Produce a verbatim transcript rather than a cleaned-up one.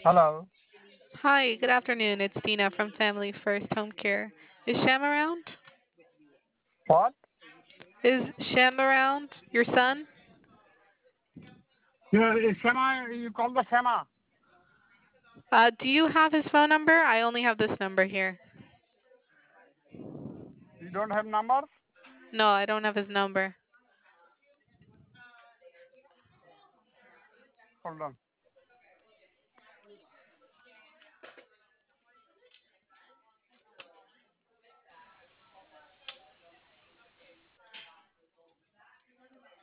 Hello. Hi, good afternoon. It's Tina from Family First Home Care. Is Sham around? What? Is Sham around? Your son? You, Shema, you call the Shema. Uh, do you have his phone number? I only have this number here. You don't have number? No, I don't have his number. Hold on.